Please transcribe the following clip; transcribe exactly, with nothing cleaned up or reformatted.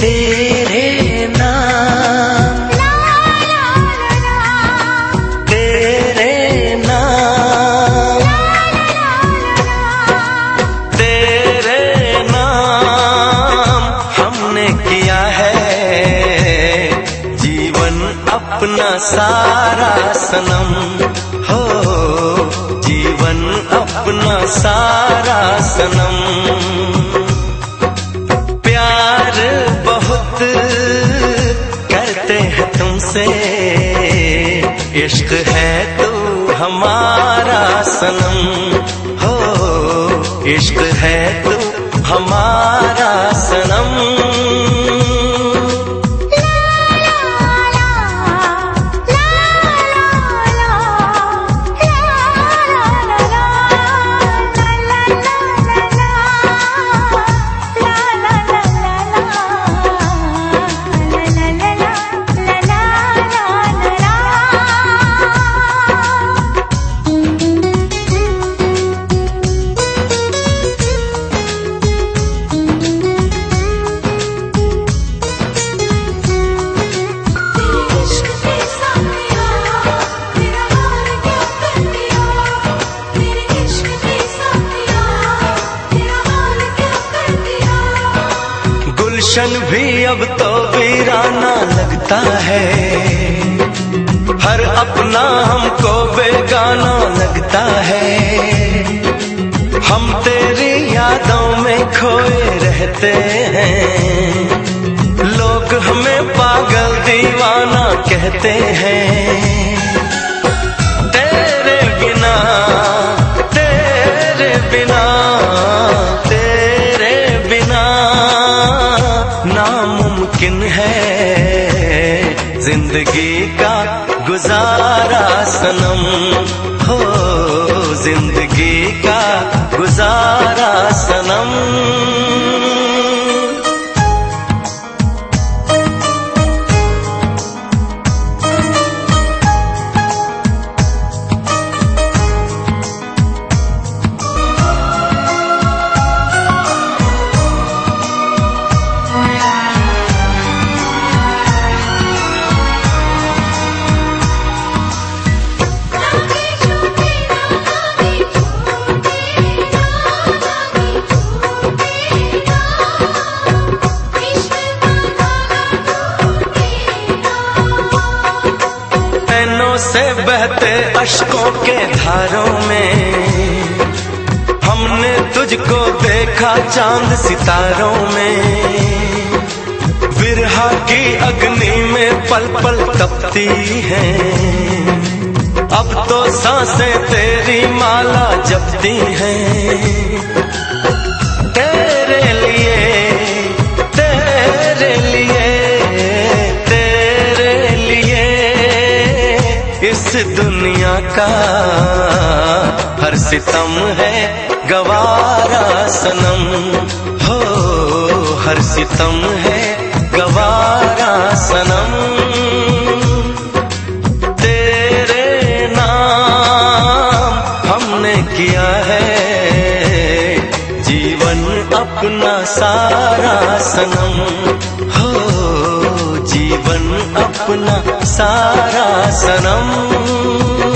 तेरे नाम तेरे नाम तेरे नाम हमने किया है जीवन अपना सारा सनम हो, जीवन अपना सारा सनम। प्यार बहुत करते हैं तुमसे, इश्क है तू हमारा सनम हो, इश्क है तू हमारा सनम। गुलशन भी अब तो वीराना लगता है, हर अपना हमको बेगाना लगता है। हम तेरी यादों में खोए रहते हैं, लोग हमें पागल दीवाना कहते हैं। तेरे बिना तेरे बिना तेरे बिना नामुमकिन है जिंदगी का गुजारा सनम हो, जिंदगी का गुजारा सनम। से बहते अश्कों के धारों में हमने तुझको देखा चांद सितारों में। विरहा की अग्नि में पल पल तपती है, अब तो सांसें तेरी माला जपती हैं। तेरे लिए तेरे लिए तेरे लिए इस दुनिया का हर सितम है गवारा सनम हो, हर सितम है गवारा सनम। तेरे नाम हमने किया है जीवन अपना सारा सनम हो, जीवन अपना सारा सनम।